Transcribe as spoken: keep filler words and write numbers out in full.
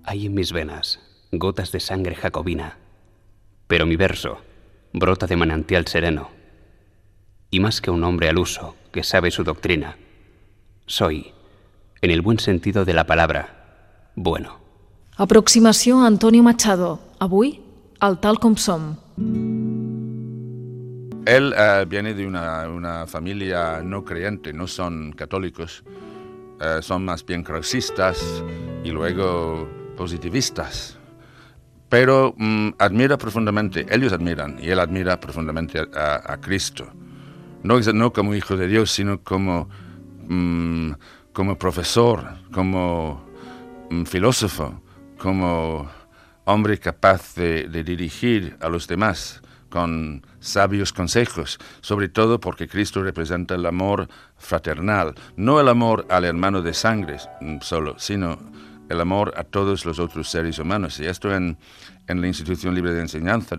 Hay en mis venas gotas de sangre jacobina, pero mi verso brota de manantial sereno. Y más que un hombre al uso que sabe su doctrina, soy, en el buen sentido de la palabra, bueno. Aproximació a Antonio Machado. Avui, al Tal com som. Él uh, viene de una, una familia no creyente, no son católicos, uh, son más bien crucistas y luego positivistas. Pero um, admira profundamente, ellos admiran, y él admira profundamente a, a Cristo. No, no como hijo de Dios, sino como, um, como profesor, como um, filósofo, como hombre capaz de, de dirigir a los demás con sabios consejos, sobre todo porque Cristo representa el amor fraternal, no el amor al hermano de sangre solo, sino el amor a todos los otros seres humanos. Y esto en, en la Institución Libre de Enseñanza